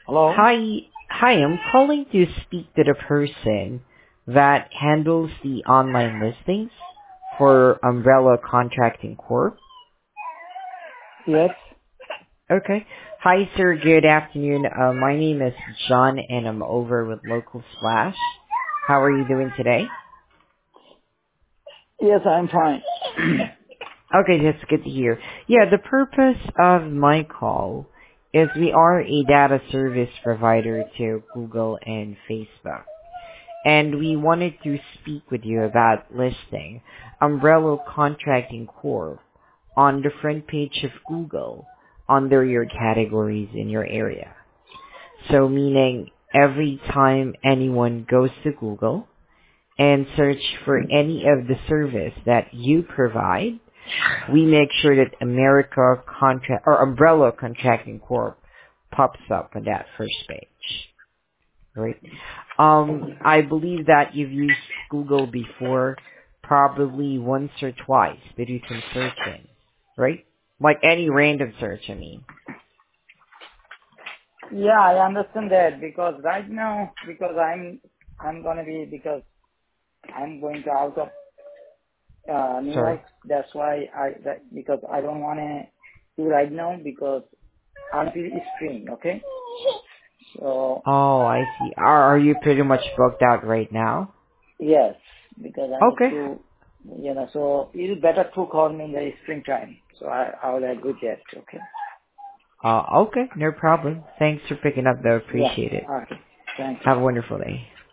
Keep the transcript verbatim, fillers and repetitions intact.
Hello? Hi, hi, I'm calling to speak to the person that handles the online listings for Umbrella Contracting Corp. Yes. Okay. Hi, sir. Good afternoon. Uh, my name is John, and I'm over with Local Splash. How are you doing today? Yes, I'm fine. Okay, that's good to hear. Yeah, the purpose of my call is we are a data service provider to Google and Facebook. And we wanted to speak with you about listing Umbrella Contracting Corp on the front page of Google under your categories in your area. So meaning every time anyone goes to Google and search for any of the service that you provide, we make sure that America Contract or Umbrella Contracting Corp pops up on that first page. Right. Um, I believe that you've used Google before, probably once or twice to do some searching, right? Like any random search, I mean. Yeah, I understand that because right now, because I'm, I'm gonna be, because I'm going to out of uh, New Sorry. York. That's why I, that, because I don't wanna do right now because until spring, okay? So, Oh, I see. Are, are you pretty much booked out right now? yes, because I need Okay. to, you know, so it's better to call me in the springtime. So I, I will agree that, okay? Uh, okay, no problem. Thanks for picking up though. Yeah, Appreciate it. okay. Thank you. Have a wonderful day.